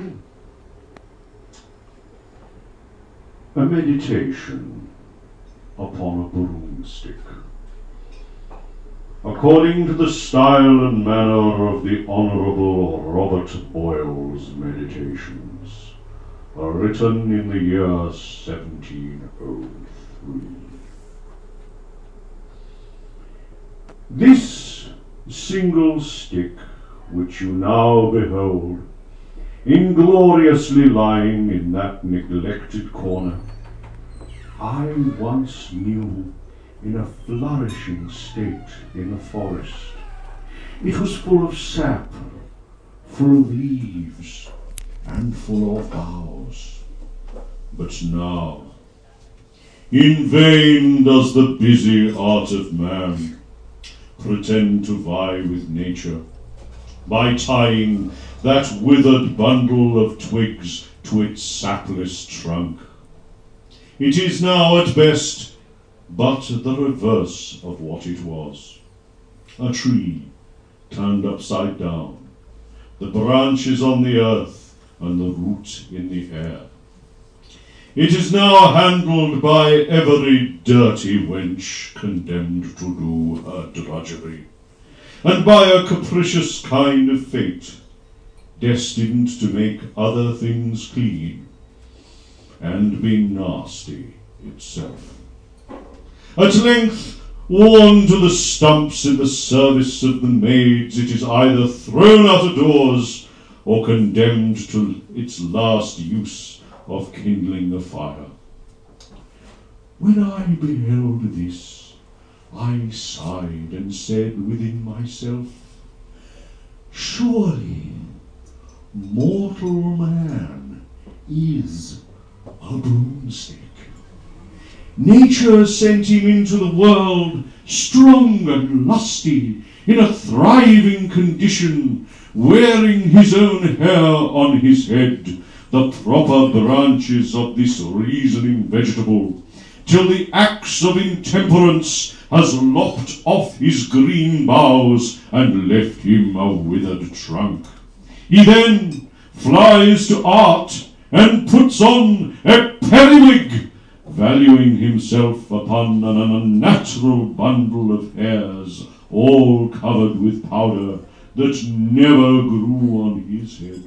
A meditation upon a broomstick. According to the style and manner of the Honourable Robert Boyle's Meditations, written in the year 1703. This single stick, which you now behold, ingloriously lying in that neglected corner, I once knew in a flourishing state in a forest. It was full of sap, full of leaves, and full of boughs. But now, in vain does the busy art of man pretend to vie with nature by tying that withered bundle of twigs to its sapless trunk. It is now at best but the reverse of what it was. A tree turned upside down, the branches on the earth and the root in the air. It is now handled by every dirty wench condemned to do her drudgery, and by a capricious kind of fate, destined to make other things clean, and be nasty itself. At length, worn to the stumps in the service of the maids, it is either thrown out of doors, or condemned to its last use of kindling a fire. When I beheld this, I sighed and said within myself, surely mortal man is a broomstick. Nature sent him into the world strong and lusty, in a thriving condition, wearing his own hair on his head, the proper branches of this reasoning vegetable, till the axe of intemperance has lopped off his green boughs and left him a withered trunk. He then flies to art and puts on a periwig, valuing himself upon an unnatural bundle of hairs, all covered with powder, that never grew on his head.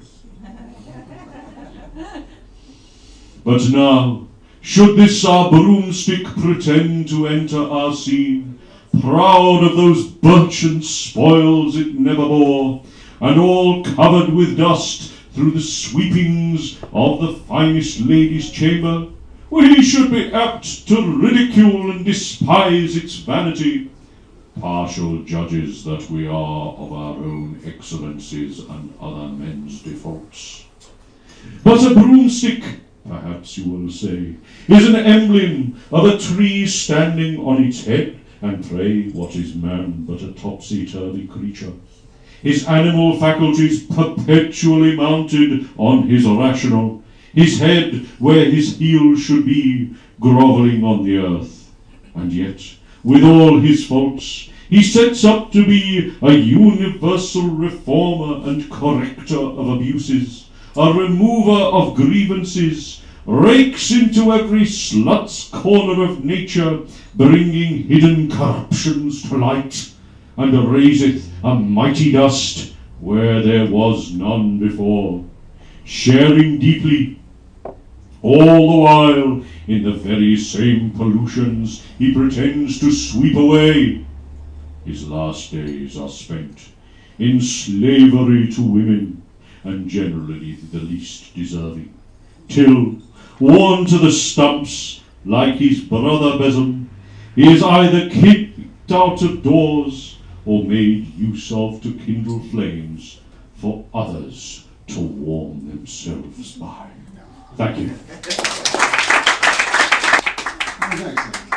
But now, should this our broomstick pretend to enter our scene, proud of those birchen spoils it never bore, and all covered with dust through the sweepings of the finest lady's chamber, we should be apt to ridicule and despise its vanity, partial judges that we are of our own excellencies and other men's defaults. But a broomstick, perhaps you will say, is an emblem of a tree standing on its head, and pray what is man but a topsy-turvy creature? His animal faculties perpetually mounted on his rational, his head where his heel should be, grovelling on the earth. And yet, with all his faults, he sets up to be a universal reformer and corrector of abuses, a remover of grievances, rakes into every slut's corner of nature, bringing hidden corruptions to light, and raiseth a mighty dust where there was none before, sharing deeply, all the while, in the very same pollutions he pretends to sweep away. His last days are spent in slavery to women, and generally the least deserving, till, worn to the stumps like his brother Besom, he is either kicked out of doors or made use of to kindle flames for others to warm themselves by. Thank you. That was excellent.